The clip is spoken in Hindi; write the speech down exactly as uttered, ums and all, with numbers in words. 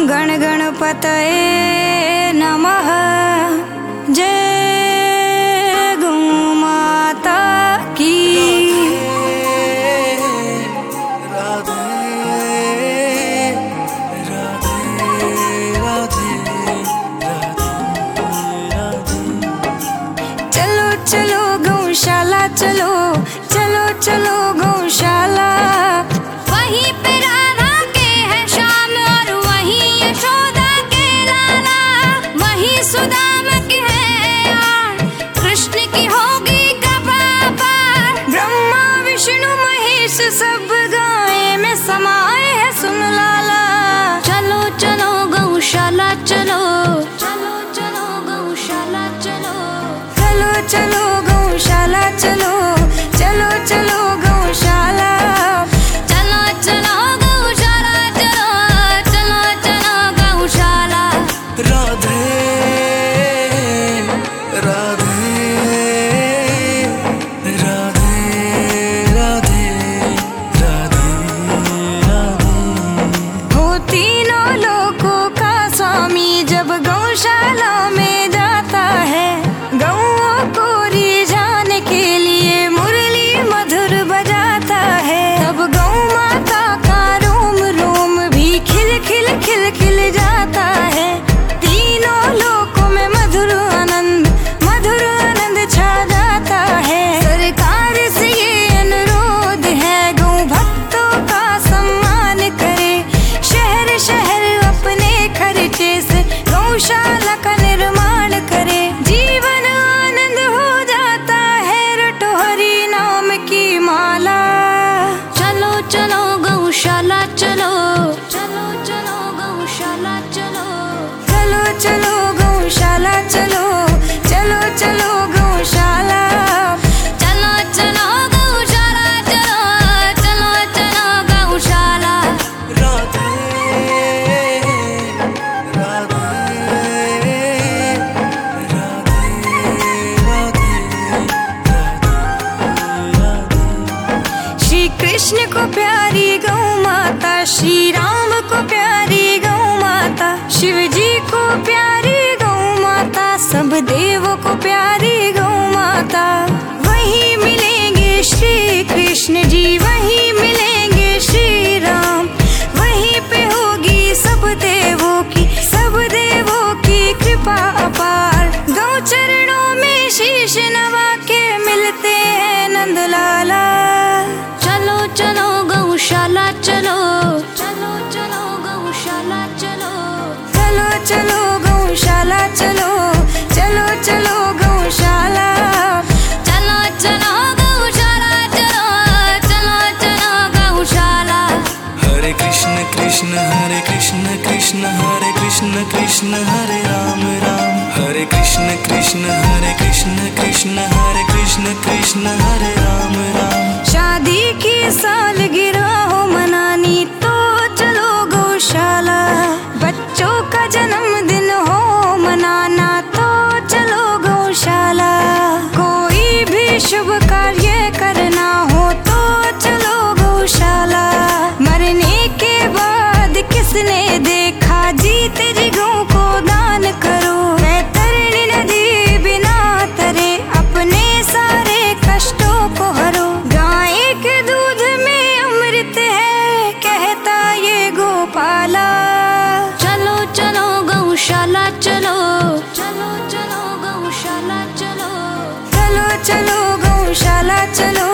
गण गणपतये नमः। जय गौ माता की। चलो चलो गौशाला चलो, चलो चलो गौशाला। वहीं पे राधा के है श्याम और वहीं यशोदा के लाला। वहीं सुदामा की है यार, कृष्ण की होगी कृपा पार। ब्रह्मा विष्णु महेश सब गाय में समाये है सुन लाला। चलो चलो गौशाला चलो, चलो चलो गौशाला चलो। चलो चलो गौशाला चलो, चलो चलो गौशाला। चलो चलो गौशाला चलो, चलो चलो गौशाला। राधे राधे राधे राधे राधे राधे। हो तीनों लोकों का स्वामी जब गौशाला में जाता है। गौओं को रिझाने के लिए मुरली मधुर बजाता है। तब गौ माता का रोम रोम भी खिल खिल खिल खिल जाता है। तीनों लोकों में मधुर आनंद मधुर आनंद छा जाता है। सरकार से ये अनुरोध है गौ भक्तों का सम्मान करे। शहर शहर अपने खर्चे से गौशाला का निर्माण करे। जीवन आनंद हो जाता है, रटो हरि नाम की माला। चलो चलो गौशाला चलो, चलो चलो गौशाला चलो। चलो चलो गौशाला चलो, चलो चलो गौशाला। चलो चलो गौशाला चलो, चलो चलो गौशाला। राधे राधे राधे। श्री कृष्ण को प्यारी गौ माता, श्री राम को प्यारी गौ माता, शिव जी को प्यारी गौ माता, सब देवों को प्यारी गौ माता। वहीं मिलेंगे श्री कृष्ण जी, वहीं मिलेंगे श्री राम। वहीं पे होगी सब देवों की सब देवों की कृपा अपार। गौ चरणों में शीश नवा के मिलते हैं नंद लाला। चलो चलो गौशाला चलो, चलो चलो गौशाला चलो। चलो चलो गौशाला चलो, चलो चलो गौशाला। चलो चलो गौशाला चलो, चलो चलो गौशाला। हरे कृष्ण कृष्ण हरे कृष्ण कृष्ण हरे कृष्ण कृष्ण हरे राम राम। हरे कृष्ण कृष्ण हरे कृष्ण कृष्ण हरे कृष्ण कृष्ण हरे राम राम। शादी की सालगिरह हो मनानी तो चलो गौशाला। बच्चों का जन्मदिन हो मनाना तो चलो गौशाला। कोई भी शुभ कार्य करना हो तो चलो गौशाला। मरने के बाद किसने देखा जीते जी गौ को दान करो। वैतरणी नदी बिना तरे अपने सारे कष्टों को हरो। गाय के दूध में अमृत है कहता ये गोपाला। चलो चलो गौशाला चलो, चलो चलो गौशाला चलो। चलो चलो गौशाला चलो,